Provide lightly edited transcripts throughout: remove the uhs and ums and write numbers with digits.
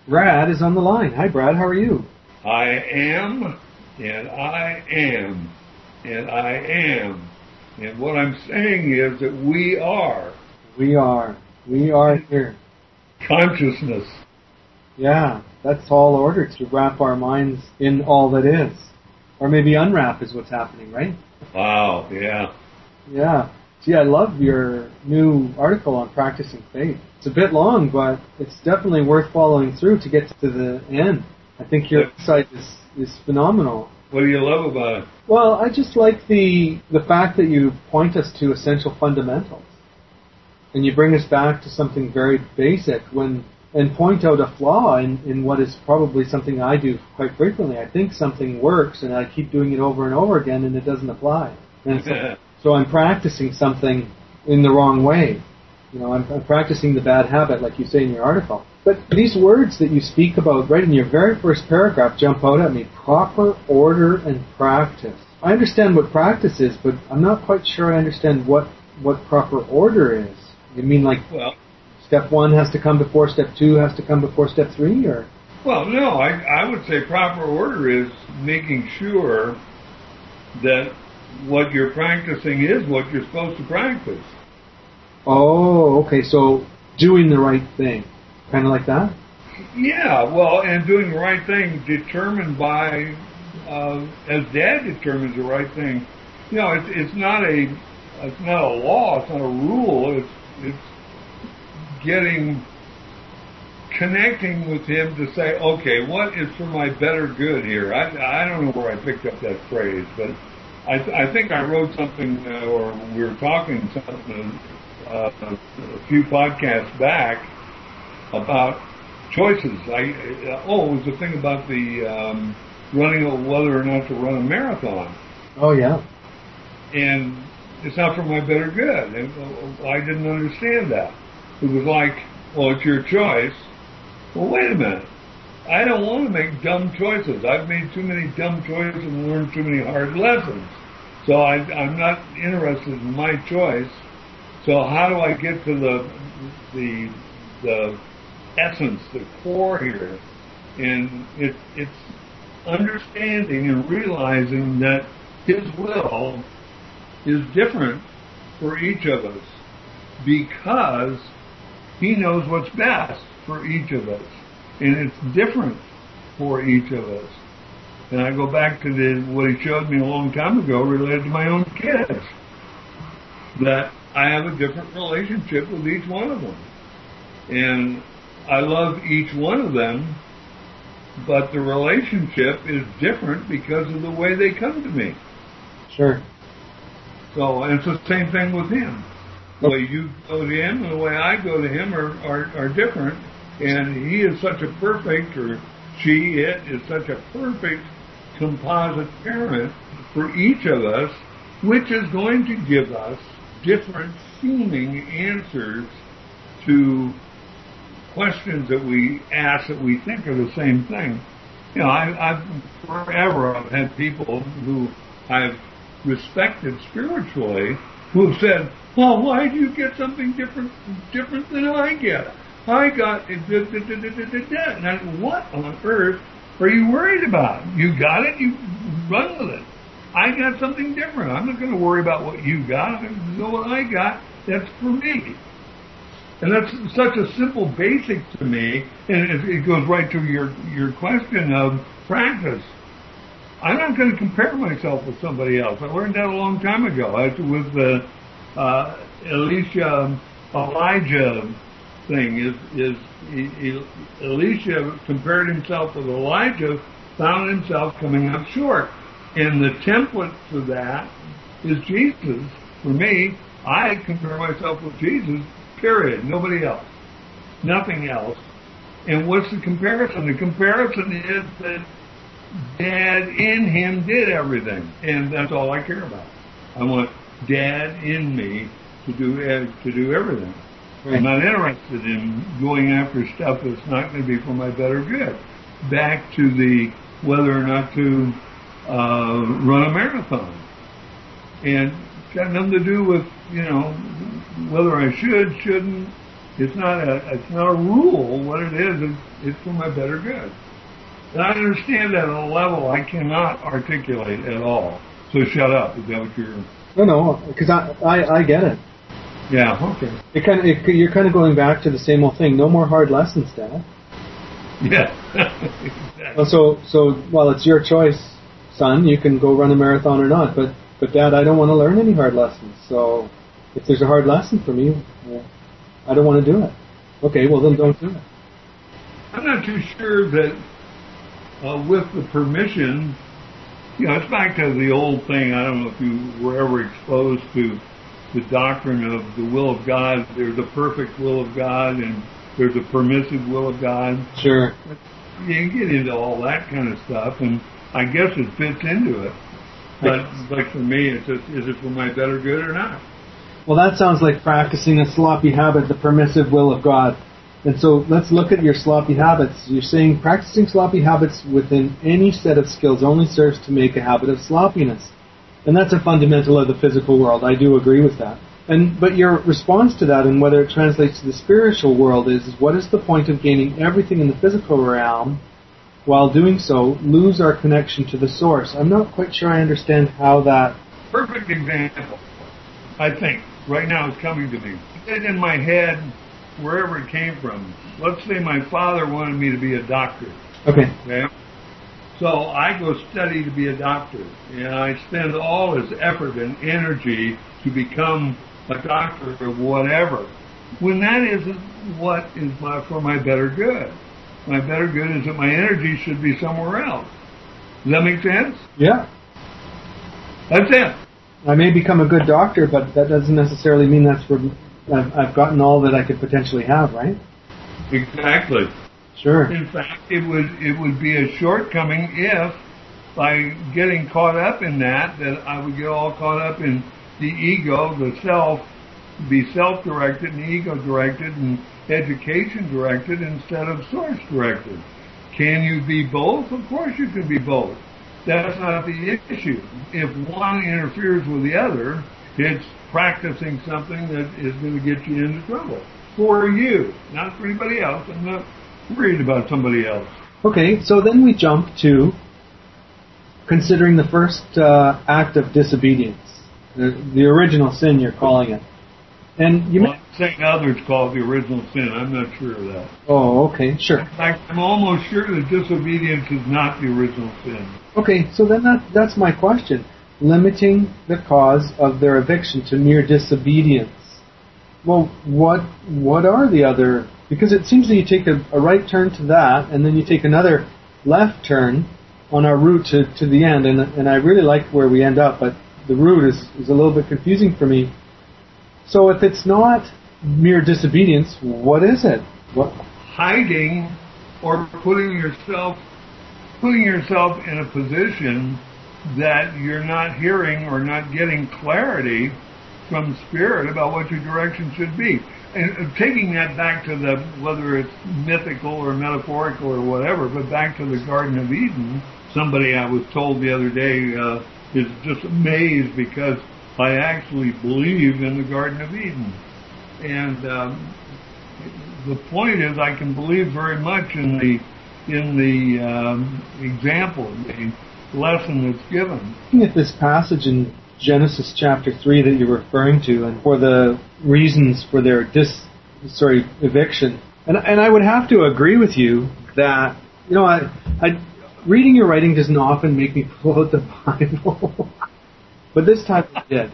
Brad is on the line. Hi, Brad. How are you? I am, and I am, and I am. And what I'm saying is that we are. We are. We are here. Consciousness. Yeah, that's tall order to wrap our minds in all that is. Or maybe unwrap is what's happening, right? Wow, yeah. Yeah. Gee, I love your new article on practicing faith. It's a bit long, but it's definitely worth following through to get to the end. I think your insight is phenomenal. What do you love about it? Well, I just like the fact that you point us to essential fundamentals. And you bring us back to something very basic and point out a flaw in what is probably something I do quite frequently. I think something works and I keep doing it over and over again and it doesn't apply. And so I'm practicing something in the wrong way. You know, I'm practicing the bad habit, like you say in your article. But these words that you speak about right in your very first paragraph jump out at me. Proper order and practice. I understand what practice is, but I'm not quite sure I understand what proper order is. You mean like step 1 has to come before step 2 has to come before step 3, or? Well, no, I would say proper order is making sure that what you're practicing is what you're supposed to practice. Oh, okay, so doing the right thing. Kind of like that? Yeah, well, and doing the right thing determined by, as Dad determines the right thing. You know, it's not a law, it's not a rule, it's connecting with him to say, okay, what is for my better good here? I don't know where I picked up that phrase, but I think I wrote something, or we were talking something a few podcasts back about choices. It was the thing about the running, whether or not to run a marathon. Oh, yeah. And it's not for my better good. And I didn't understand that. It was like, well, it's your choice. Well, wait a minute. I don't want to make dumb choices. I've made too many dumb choices and learned too many hard lessons. So I'm not interested in my choice. So how do I get to the essence, the core here? And it's understanding and realizing that His will is different for each of us because He knows what's best for each of us. And it's different for each of us. And I go back to what He showed me a long time ago related to my own kids. That I have a different relationship with each one of them. And I love each one of them, but the relationship is different because of the way they come to me. Sure. So, and it's the same thing with Him. The way you go to Him and the way I go to Him are different. And He is such a perfect, or it is such a perfect composite parent for each of us, which is going to give us different seeming answers to questions that we ask that we think are the same thing. You know, I've had people who I've respected spiritually who have said, well, why do you get something different than I get? I got and I said, what on earth are you worried about? You got it, you run with it. I got something different. I'm not going to worry about what you got. I'm going to know what I got. That's for me. And that's such a simple basic to me, and it goes right to your question of practice. I'm not going to compare myself with somebody else. I learned that a long time ago. With the Elijah thing, Elisha compared himself with Elijah, found himself coming up short. And the template for that is Jesus. For me, I compare myself with Jesus, period. Nobody else. Nothing else. And what's the comparison? The comparison is that Dad in Him did everything. And that's all I care about. I want Dad in me to do everything. Right. I'm not interested in going after stuff that's not going to be for my better good. Back to the whether or not to run a marathon. And it's got nothing to do with, whether I shouldn't. It's not a rule. What it is it's for my better good. And I understand that on a level I cannot articulate at all. So shut up. Is that what you're... No, because I get it. Yeah, okay. You're kind of going back to the same old thing. No more hard lessons, Dad. Yeah. Exactly. Well, it's your choice, son. You can go run a marathon or not. But Dad, I don't want to learn any hard lessons. So if there's a hard lesson for me, I don't want to do it. Okay, well then don't do it. I'm not too sure that with the permission, it's back to the old thing. I don't know if you were ever exposed to the doctrine of the will of God. There's a perfect will of God and there's a permissive will of God. Sure. You can get into all that kind of stuff, and I guess it fits into it. But for me, it's just, is it for my better good or not? Well, that sounds like practicing a sloppy habit, the permissive will of God. And so let's look at your sloppy habits. You're saying practicing sloppy habits within any set of skills only serves to make a habit of sloppiness. And that's a fundamental of the physical world. I do agree with that. But your response to that and whether it translates to the spiritual world is what is the point of gaining everything in the physical realm while doing so lose our connection to the source? I'm not quite sure I understand how that... Perfect example, I think. Right now it's coming to me. It's in my head, wherever it came from. Let's say my father wanted me to be a doctor. Okay. So I go study to be a doctor, and I spend all this effort and energy to become a doctor or whatever, when that isn't what is for my better good. My better good is that my energy should be somewhere else. Does that make sense? Yeah. That's it. I may become a good doctor, but that doesn't necessarily mean that's where I've gotten all that I could potentially have, right? Exactly. Sure. In fact, it would be a shortcoming if, by getting caught up in that I would get all caught up in the ego, the self, be self-directed and ego-directed and education-directed instead of source-directed. Can you be both? Of course you can be both. That's not the issue. If one interferes with the other, it's practicing something that is going to get you into trouble. For you, not for anybody else. I'm not worried about somebody else. Okay, so then we jump to considering the first act of disobedience, the original sin you're calling it. And I'm saying others call it the original sin. I'm not sure of that. Oh, okay, sure. In fact, I'm almost sure that disobedience is not the original sin. Okay, so then that's my question. Limiting the cause of their eviction to mere disobedience. Well, what are the other... Because it seems that you take a right turn to that, and then you take another left turn on our route to the end, and I really like where we end up, but the route is a little bit confusing for me. So if it's not mere disobedience, what is it? What? Hiding or putting yourself in a position that you're not hearing or not getting clarity from Spirit about what your direction should be. And taking that back to whether it's mythical or metaphorical or whatever, but back to the Garden of Eden, somebody I was told the other day is just amazed because I actually believe in the Garden of Eden. And the point is I can believe very much in the example, the lesson that's given. Looking at this passage in Genesis chapter 3 that you're referring to, and for the reasons for their eviction. And I would have to agree with you that, I reading your writing doesn't often make me pull out the Bible. But this time it did.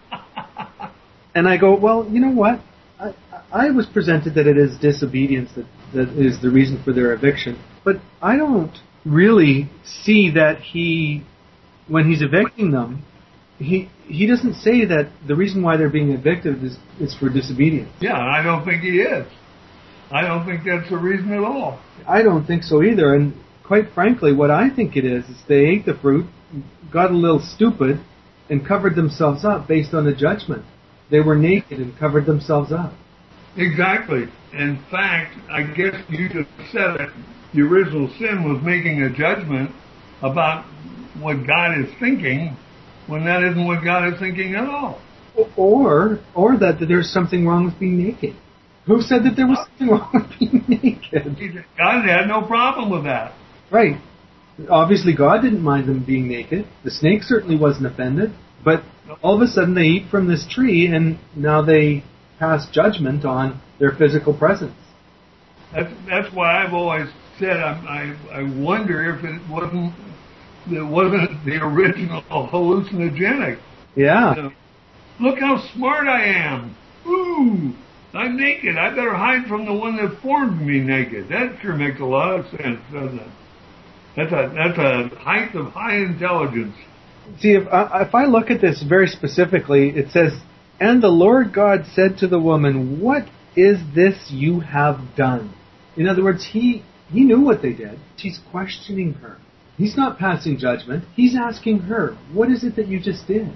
And I go, well, you know what? I was presented that it is disobedience that is the reason for their eviction. But I don't really see that when he's evicting them, he doesn't say that the reason why they're being evicted is for disobedience. Yeah, I don't think he is. I don't think that's the reason at all. I don't think so either. And quite frankly, what I think it is they ate the fruit, got a little stupid, and covered themselves up based on a judgment. They were naked and covered themselves up. Exactly. In fact, I guess you just said it. The original sin was making a judgment about what God is thinking when that isn't what God is thinking at all. Or that there's something wrong with being naked. Who said that there was something wrong with being naked? God had no problem with that. Right. Obviously, God didn't mind them being naked. The snake certainly wasn't offended. But all of a sudden, they eat from this tree, and now they pass judgment on their physical presence. That's why I've always said I wonder if it wasn't the original hallucinogenic. Yeah. You know, look how smart I am. Ooh, I'm naked. I better hide from the one that formed me naked. That sure makes a lot of sense, doesn't it? That's a height of high intelligence. See, if I look at this very specifically, it says, "And the Lord God said to the woman, 'What is this you have done?'" In other words, he knew what they did. He's questioning her. He's not passing judgment. He's asking her, "What is it that you just did?"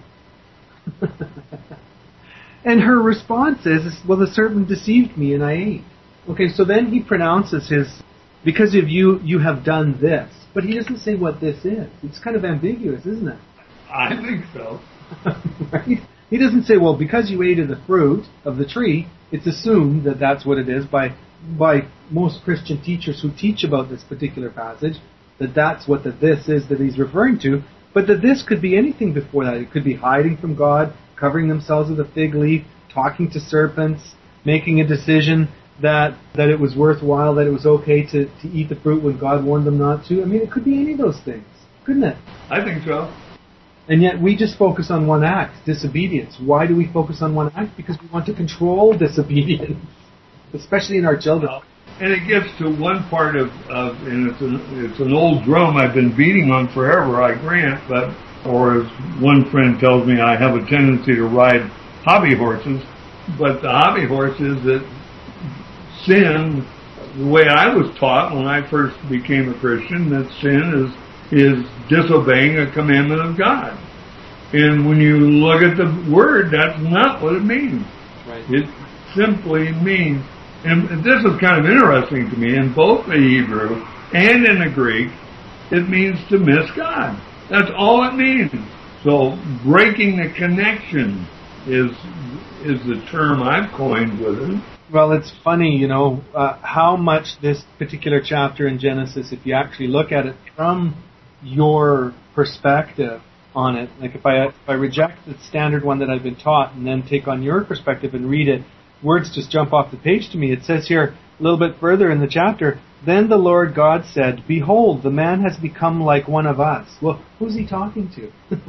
And her response is, "Well, the serpent deceived me and I ate." Okay, so then he pronounces because of you have done this. But he doesn't say what this is. It's kind of ambiguous, isn't it? I think so. Right? He doesn't say, well, because you ate of the fruit of the tree, it's assumed that that's what it is by most Christian teachers who teach about this particular passage, that that's what the this is that he's referring to. But the this could be anything before that. It could be hiding from God, covering themselves with a fig leaf, talking to serpents, making a decision that it was worthwhile, that it was okay to eat the fruit when God warned them not to. I mean, it could be any of those things, couldn't it? I think so. And yet we just focus on one act, disobedience. Why do we focus on one act? Because we want to control disobedience, especially in our children. Well, and it gets to one part of and it's an old drum I've been beating on forever, I grant, but, or as one friend tells me, I have a tendency to ride hobby horses, but the hobby horse is that sin, the way I was taught when I first became a Christian, that sin is disobeying a commandment of God. And when you look at the word, that's not what it means. Right. It simply means, and this is kind of interesting to me, in both the Hebrew and in the Greek, it means to miss God. That's all it means. So breaking the connection is the term I've coined with it. Well, it's funny, how much this particular chapter in Genesis, if you actually look at it from your perspective on it, like if I reject the standard one that I've been taught and then take on your perspective and read it, words just jump off the page to me. It says here, a little bit further in the chapter, "Then the Lord God said, 'Behold, the man has become like one of us.'" Well, who's he talking to?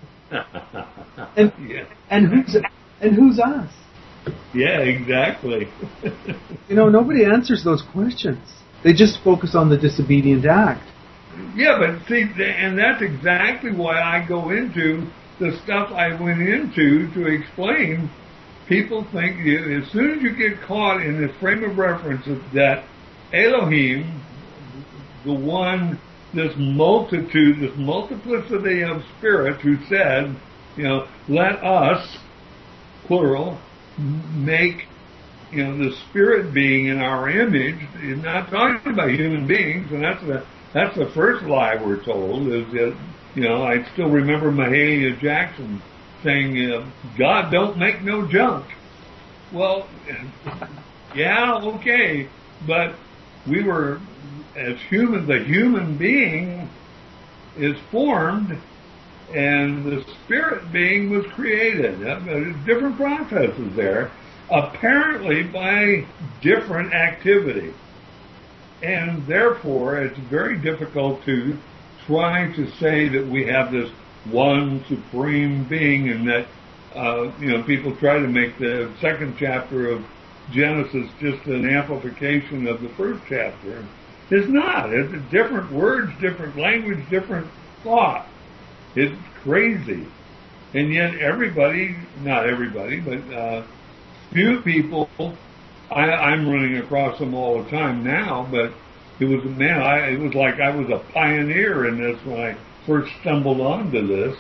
and who's us? Yeah, exactly. Nobody answers those questions. They just focus on the disobedient act. Yeah, but see, and that's exactly why I go into the stuff I went into to explain. People think as soon as you get caught in the frame of reference of that Elohim, the one, this multitude, this multiplicity of spirits who said, let us, plural, make, the spirit being in our image. He's not talking about human beings, and that's the first lie we're told, is that, I still remember Mahalia Jackson saying, God don't make no junk. Well, yeah, okay, but we were, as humans, the human being is formed, and the spirit being was created. Different processes there, apparently by different activity. And therefore, it's very difficult to try to say that we have this one supreme being, and that, people try to make the second chapter of Genesis just an amplification of the first chapter. It's not. It's different words, different language, different thought. It's crazy. And yet everybody, not everybody, but few people, I'm running across them all the time now, but it was like I was a pioneer in this when I first stumbled onto this.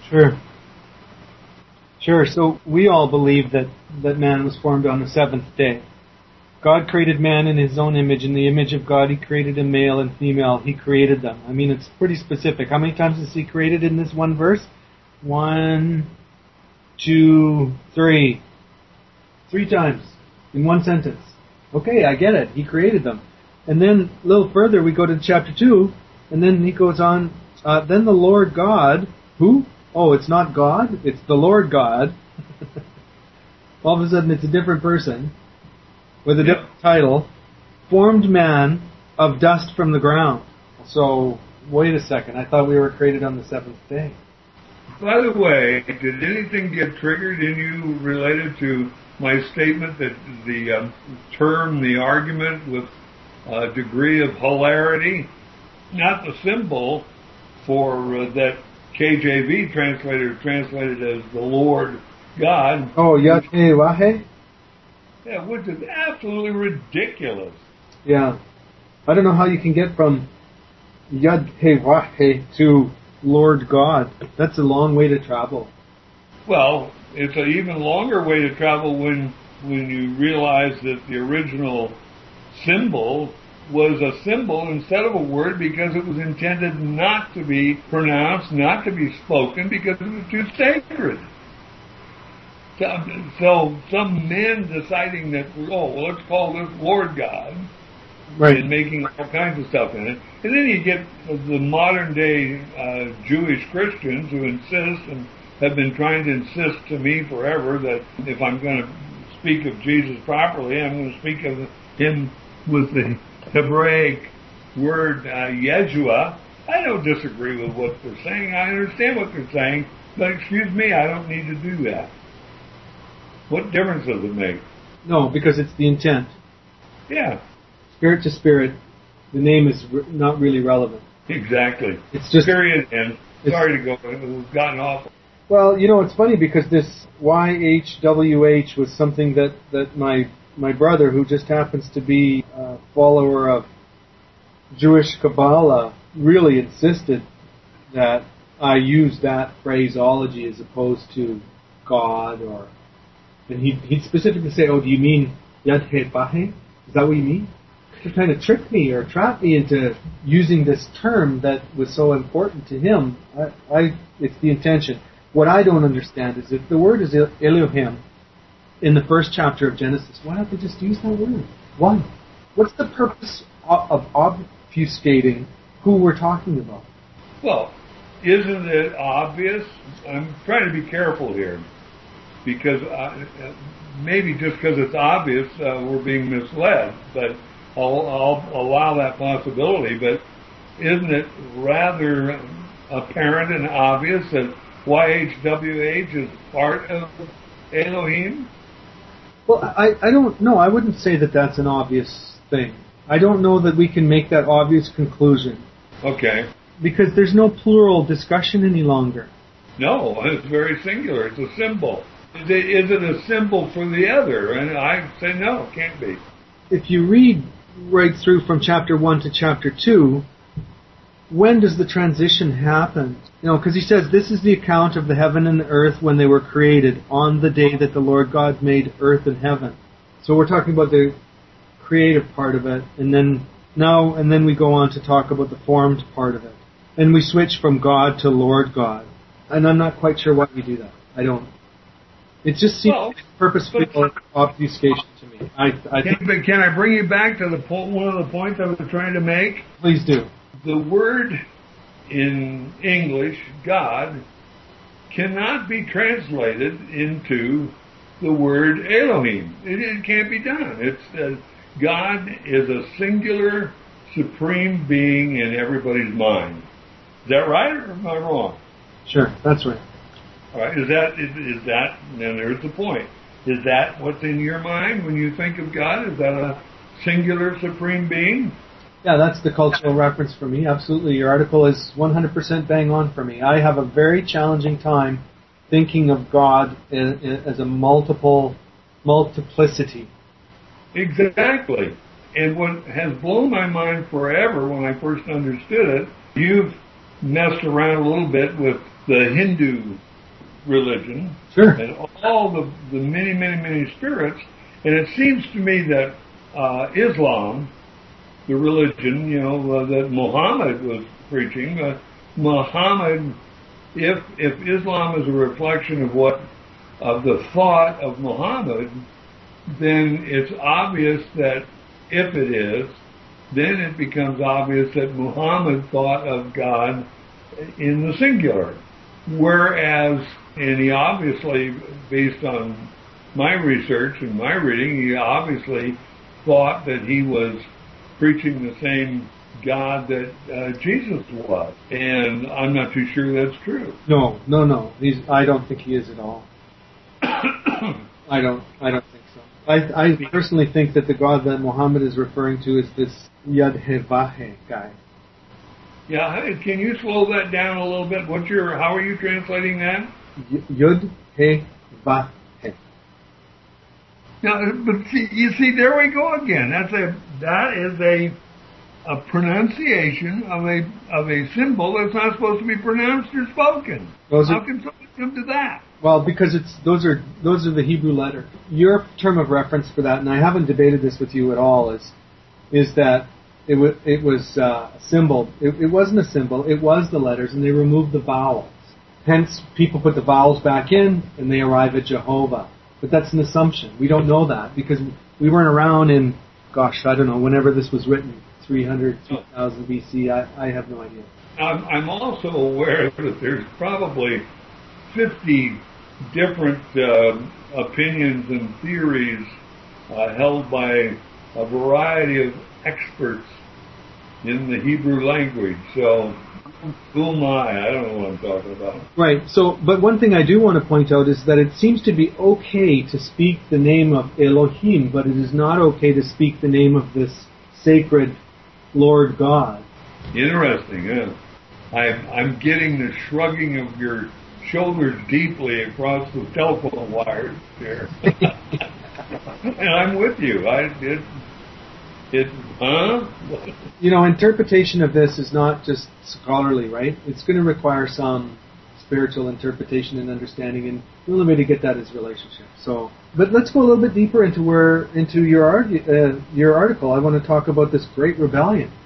Sure. So we all believe that man was formed on the seventh day. God created man in his own image. In the image of God, he created a male and female. He created them. I mean, it's pretty specific. How many times is he created in this one verse? 1, 2, 3. 3 times. in one sentence. Okay, I get it. He created them. And then a little further, we go to chapter 2, and then he goes on, then the Lord God, who? Oh, it's not God, it's the Lord God. All of a sudden, it's a different person with a different title, formed man of dust from the ground. So, wait a second, I thought we were created on the seventh day. By the way, did anything get triggered in you related to my statement that the term, the argument with a degree of hilarity, not the symbol for that KJV translated as the Lord God. Oh, Yad-Heh-Wah-Heh? Yeah, which is absolutely ridiculous. Yeah. I don't know how you can get from Yad-Heh-Wah-Heh to Lord God. That's a long way to travel. Well, it's an even longer way to travel when you realize that the original symbol was a symbol instead of a word because it was intended not to be pronounced, not to be spoken because it was too sacred. So some men deciding that, let's call this Lord God, right, and making all kinds of stuff in it. And then you get the modern day Jewish Christians who insist and have been trying to insist to me forever that if I'm going to speak of Jesus properly, I'm going to speak of him with the Hebraic word Yeshua. I don't disagree with what they're saying. I understand what they're saying, but excuse me, I don't need to do that. What difference does it make? No, because it's the intent. Yeah. Spirit to spirit, the name is not really relevant. Exactly. It's just period. And sorry to go, we've gotten off. Well, it's funny because this YHWH was something that my brother, who just happens to be a follower of Jewish Kabbalah, really insisted that I use that phraseology as opposed to God and he'd specifically say, do you mean Yad-Heh-Wah-Heh? Is that what you mean? You're trying to trick me or trap me into using this term that was so important to him. It's the intention. What I don't understand is if the word is Elohim in the first chapter of Genesis, why don't they just use that word? Why? What's the purpose of obfuscating who we're talking about? Well, isn't it obvious? I'm trying to be careful here because maybe just because it's obvious we're being misled, but I'll allow that possibility. But isn't it rather apparent and obvious that YHWH is part of Elohim? Well, I don't know. I wouldn't say that that's an obvious thing. I don't know that we can make that obvious conclusion. Okay. Because there's no plural discussion any longer. No, it's very singular. It's a symbol. Is it a symbol for the other? And I say no, it can't be. If you read right through from chapter 1 to chapter 2, when does the transition happen? Because he says, this is the account of the heaven and the earth when they were created, on the day that the Lord God made earth and heaven. So we're talking about the creative part of it, and then we go on to talk about the formed part of it. And we switch from God to Lord God. And I'm not quite sure why we do that. I don't. It just seems purposeful obfuscation to me. Can I bring you back to one of the points I was trying to make? Please do. The word in English, God, cannot be translated into the word Elohim. It can't be done. God is a singular, supreme being in everybody's mind. Is that right, or am I wrong? Sure, that's right. All right. Is that? Now there's the point. Is that what's in your mind when you think of God? Is that a singular, supreme being? Yeah, that's the cultural reference for me. Absolutely. Your article is 100% bang on for me. I have a very challenging time thinking of God as a multiplicity. Exactly. And what has blown my mind forever when I first understood it, you've messed around a little bit with the Hindu religion. Sure. And all the many, many, many spirits. And it seems to me that Islam, the religion, that Muhammad was preaching, Muhammad, if Islam is a reflection of the thought of Muhammad, then it's obvious that if it is, then it becomes obvious that Muhammad thought of God in the singular. Whereas, and he obviously, based on my research and my reading, he obviously thought that he was preaching the same God that Jesus was. And I'm not too sure that's true. No. I don't think he is at all. I don't think so. I personally think that the God that Muhammad is referring to is this Yud-He-Vah-He guy. Yeah, can you slow that down a little bit? How are you translating that? Yud-He-Vah-He. Now, but you see, there we go again. That is a pronunciation of a symbol that's not supposed to be pronounced or spoken. How can someone come to that? Well, because those are the Hebrew letters. Your term of reference for that, and I haven't debated this with you at all, is that it was a symbol. It wasn't a symbol. It was the letters, and they removed the vowels. Hence, people put the vowels back in, and they arrive at Jehovah. But that's an assumption. We don't know that because we weren't around in, I don't know, whenever this was written, 300, 2000 BC. I have no idea. I'm also aware that there's probably 50 different opinions and theories held by a variety of experts in the Hebrew language. So, who am I? I don't know what I'm talking about. Right. So, but one thing I do want to point out is that it seems to be okay to speak the name of Elohim, but it is not okay to speak the name of this sacred Lord God. Interesting, yeah. I'm getting the shrugging of your shoulders deeply across the telephone wires here. And I'm with you. Interpretation of this is not just scholarly, right? It's going to require some spiritual interpretation and understanding, and the only way to get that is relationship. So, but let's go a little bit deeper into your article. I want to talk about this great rebellion.